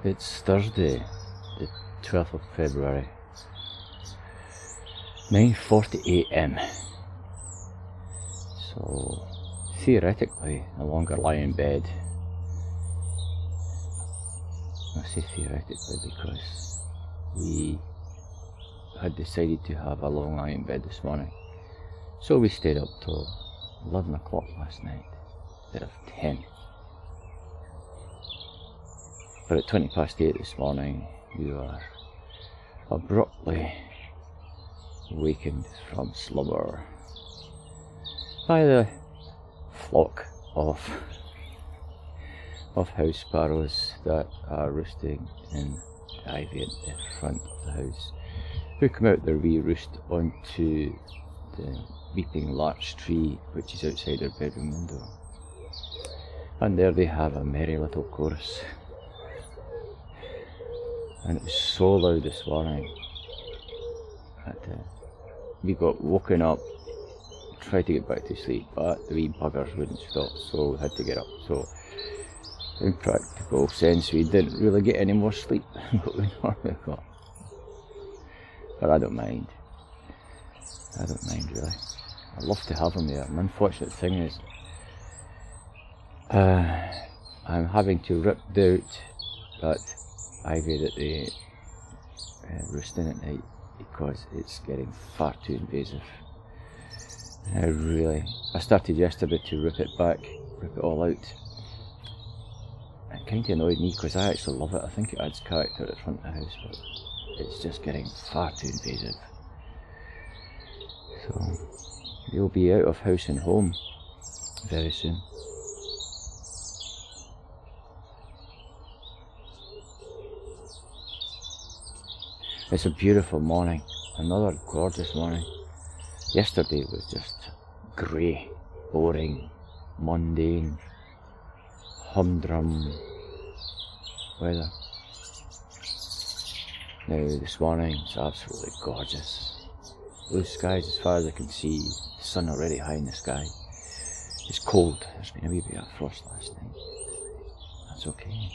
It's Thursday, the 12th of February, 9:40 AM. So, theoretically, no longer lie in bed. I say theoretically because we had decided to have a long lie in bed this morning. So we stayed up till 11 o'clock last night, instead of 10. But at 20 past 8 this morning, we were abruptly awakened from slumber by the flock of house sparrows that are roosting in the ivy at the front of the house, who come out their wee roost onto the weeping larch tree which is outside their bedroom window. And there they have a merry little chorus. And it was so loud this morning that we got woken up, tried to get back to sleep, but the wee buggers wouldn't stop, so we had to get up. So, in practical sense, we didn't really get any more sleep than what we normally got. But I don't mind. I don't mind really. I love to have them there. An unfortunate thing is, I'm having to rip out that ivy that they roost in at night because it's getting far too invasive. I started yesterday to rip it back, rip it all out. It kind of annoyed me because I actually love it. I think it adds character at the front of the house, but it's just getting far too invasive. So you'll be out of house and home very soon. It's a beautiful morning, another gorgeous morning. Yesterday was just grey, boring, mundane, humdrum weather. Now this morning it's absolutely gorgeous. Blue skies as far as I can see, the sun already high in the sky. It's cold, there's been a wee bit of frost last night. That's okay.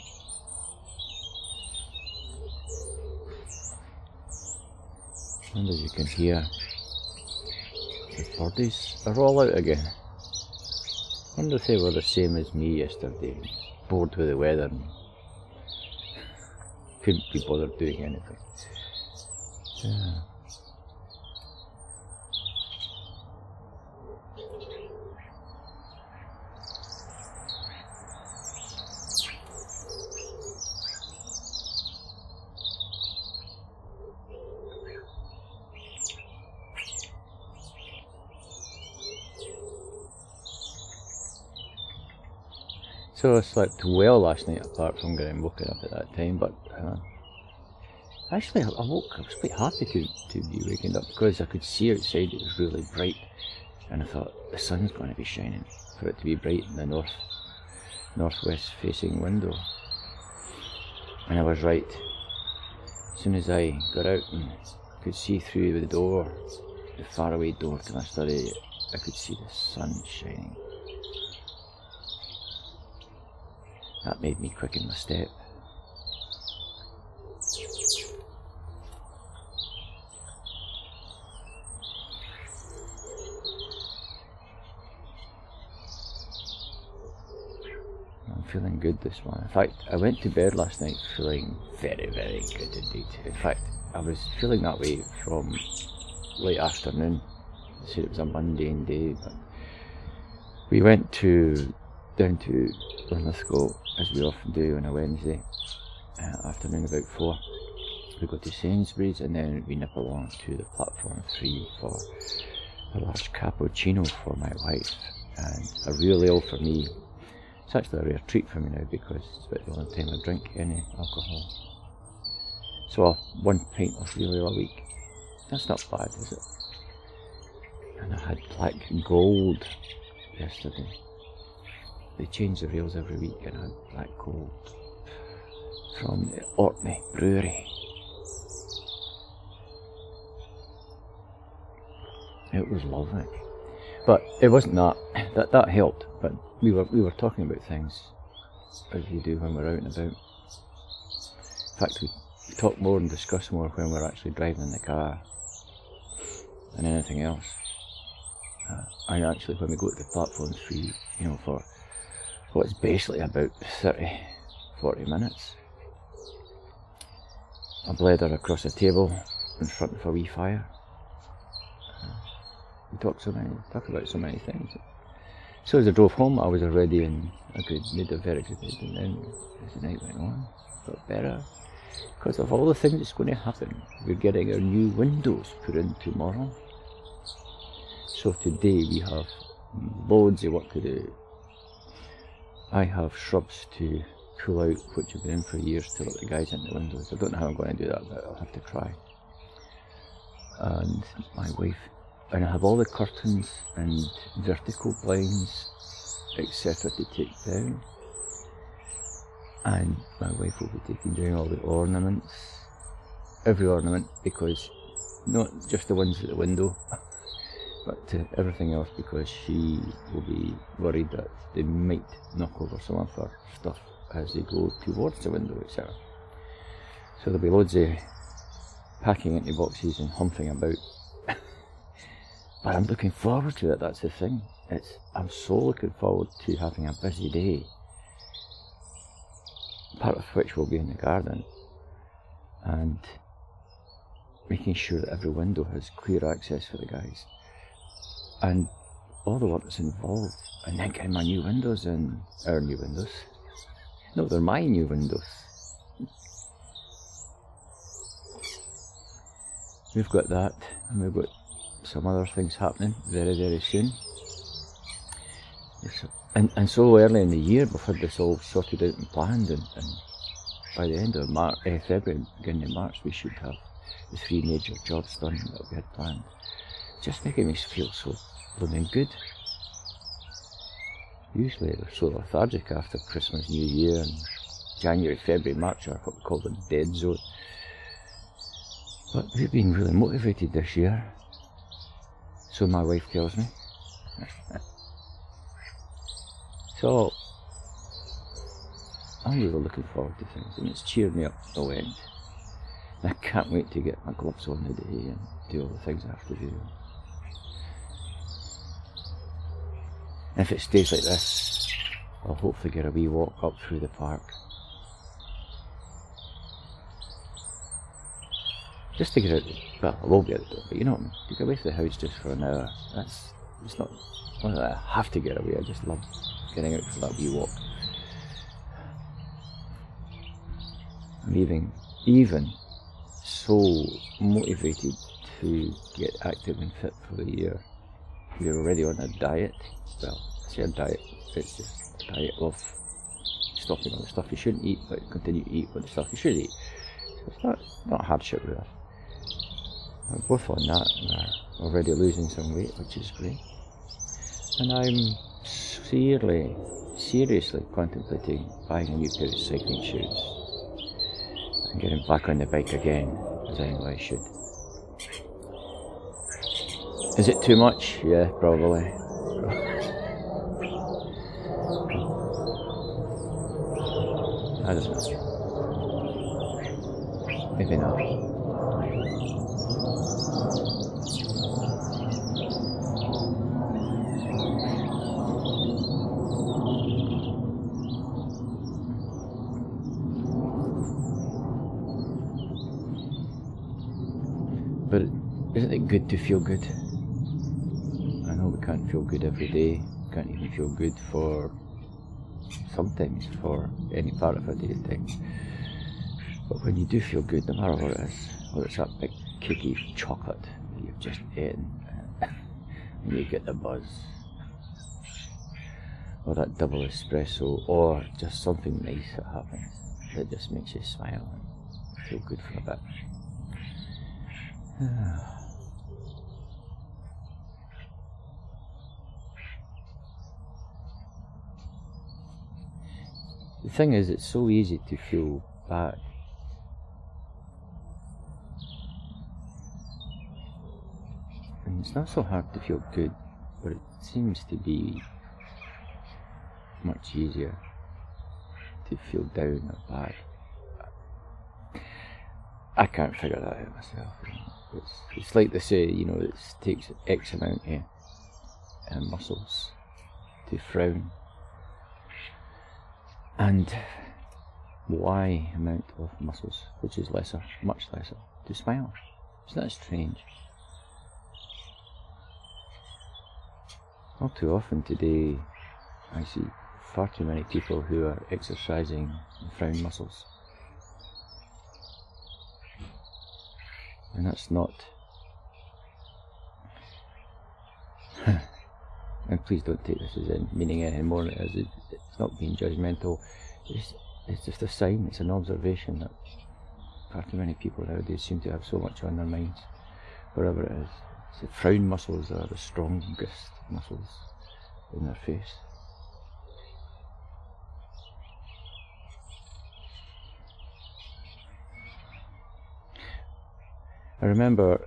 And as you can hear, the birdies are all out again. I wonder if they were the same as me yesterday, bored with the weather and couldn't be bothered doing anything. Yeah. So I slept well last night, apart from getting woken up at that time, but actually I was quite happy to be wakened up because I could see outside it was really bright, and I thought the sun's going to be shining for it to be bright in the northwest facing window. And I was right. As soon as I got out and could see through the door, the faraway door to my study, I could see the sun shining. That made me quicken my step. I'm feeling good this morning. In fact, I went to bed last night feeling very, very good indeed. In fact, I was feeling that way from late afternoon. I said it was a mundane day, but we went down to Linlithgow, as we often do on a Wednesday afternoon about 4. We go to Sainsbury's and then we nip along to the platform 3 for a large cappuccino for my wife, and a real ale for me. It's actually a rare treat for me now because it's about the only time I drink any alcohol. So 1 pint of real ale a week. That's not bad, is it? And I had black gold yesterday. They change the rails every week, and I had black gold from the Orkney Brewery. It was lovely, but it wasn't that helped. But we were talking about things as we do when we're out and about. fact, we talk more and discuss more when we're actually driving in the car than anything else. And actually, when we go to the platforms for what's basically about 30-40 minutes, I blether across the table in front of a wee fire. We talk about so many things. So as I drove home, I was already made a very good mood, and then as the night went on, it got better. Because of all the things that's going to happen, we're getting our new windows put in tomorrow. So today we have loads of work to do. I have shrubs to pull out, which have been in for years, to let the guys in the windows. I don't know how I'm going to do that, but I'll have to try. And my wife, and I have all the curtains and vertical blinds, etc. to take down. And my wife will be taking down all the ornaments, every ornament, because not just the ones at the window, but everything else, because she will be worried that they might knock over some of her stuff as they go towards the window, etc. So there'll be loads of packing into boxes and humping about. But I'm looking forward to it, that's the thing. I'm so looking forward to having a busy day, part of which will be in the garden, and making sure that every window has clear access for the guys, and all the work that's involved, and then getting my new windows in, our new windows. No, they're my new windows. We've got that, and we've got some other things happening very, very soon. And so early in the year, we've had this all sorted out and planned, and by the end of February, beginning of March, we should have the 3 major jobs done that we had planned. It's just making me feel so blooming good. Usually they're so lethargic after Christmas, New Year, and January, February, March are what we call the dead zone. But we've been really motivated this year, so my wife tells me. So I'm really looking forward to things, and it's cheered me up no end. And I can't wait to get my gloves on today and do all the things I have to do. And if it stays like this, I'll hopefully get a wee walk up through the park. Just to get out, well, I will get out, but you know what I mean, to get away from the house just for an hour, it's not that I have to get away, I just love getting out for that wee walk. I'm even so motivated to get active and fit for the year. We're already on a diet. Well, I say a diet, it's just a diet of stopping all the stuff you shouldn't eat, but continue to eat all the stuff you should eat. So it's not hardship really. We're both on that, and we're already losing some weight, which is great. And I'm seriously contemplating buying a new pair of cycling shoes and getting back on the bike again, as I know I should. Is it too much? Yeah, probably. I don't know. Maybe not. But isn't it good to feel good? I know we can't feel good every day, can't even feel good sometimes for any part of a day at times. But when you do feel good, no matter what it is, whether it's that big cakey chocolate that you've just eaten and you get the buzz, or that double espresso, or just something nice that happens that just makes you smile and feel good for a bit. The thing is, it's so easy to feel bad. And it's not so hard to feel good, but it seems to be much easier to feel down or bad. I can't figure that out myself. It's like they say, it takes X amount of muscles to frown, and Y amount of muscles, which is lesser, much lesser, to smile. Isn't that strange? All too often today, I see far too many people who are exercising the frown muscles. And that's not... and please don't take this as in meaning any more than it is. It's not being judgmental. It's just a sign, it's an observation that far too many people nowadays seem to have so much on their minds, wherever it is. The frown muscles are the strongest muscles in their face. I remember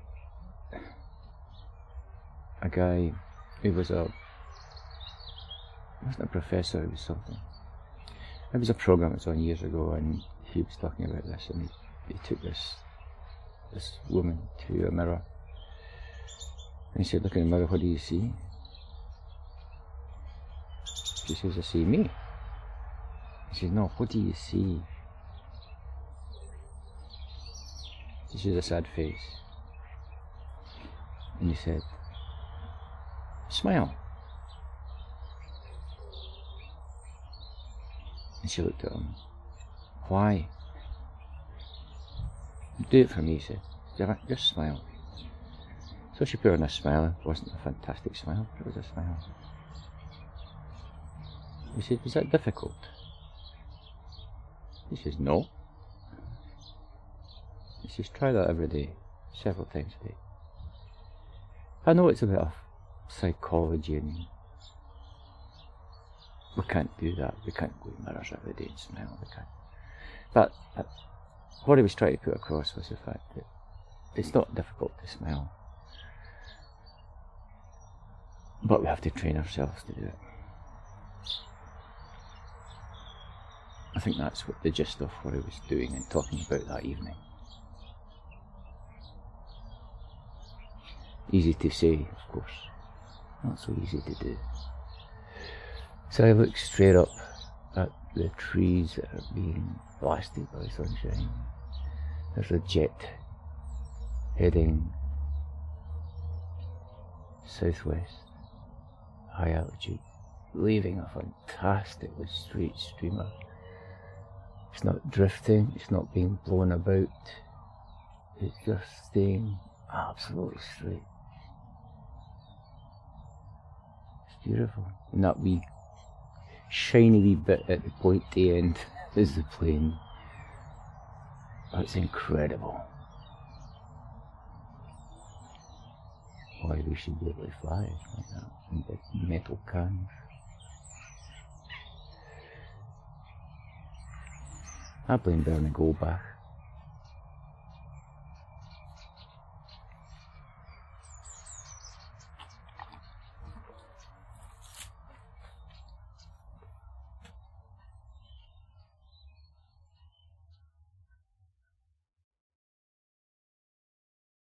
a guy who wasn't a professor, he was something. It was a program that was on years ago, and he was talking about this, and he took this woman to a mirror, and he said, "Look in the mirror, what do you see?" She says, "I see me." He says, "No, what do you see?" She says, "A sad face." And he said, "Smile." And she looked at him. "Why?" "Do it for me," he said. "Just smile." So she put on a smile. It wasn't a fantastic smile, but it was a smile. He said, "Was that difficult?" He says, "No." He says, "Try that every day, several times a day." I know it's a bit of psychology, and we can't do that. We can't go in mirrors every day and smile. We can't. But what he was trying to put across was the fact that it's not difficult to smile, but we have to train ourselves to do it. I think that's what the gist of what I was doing and talking about that evening. Easy to say, of course, not so easy to do. So I look straight up at the trees that are being blasted by sunshine. There's a jet heading southwest, high altitude, leaving a fantastically straight streamer. It's not drifting, it's not being blown about, it's just staying absolutely straight. It's beautiful. And that wee shiny wee bit at the pointy end is the plane. That's incredible. Why we should be able to fly like that in big metal cans. I blame Bernie Goldbach.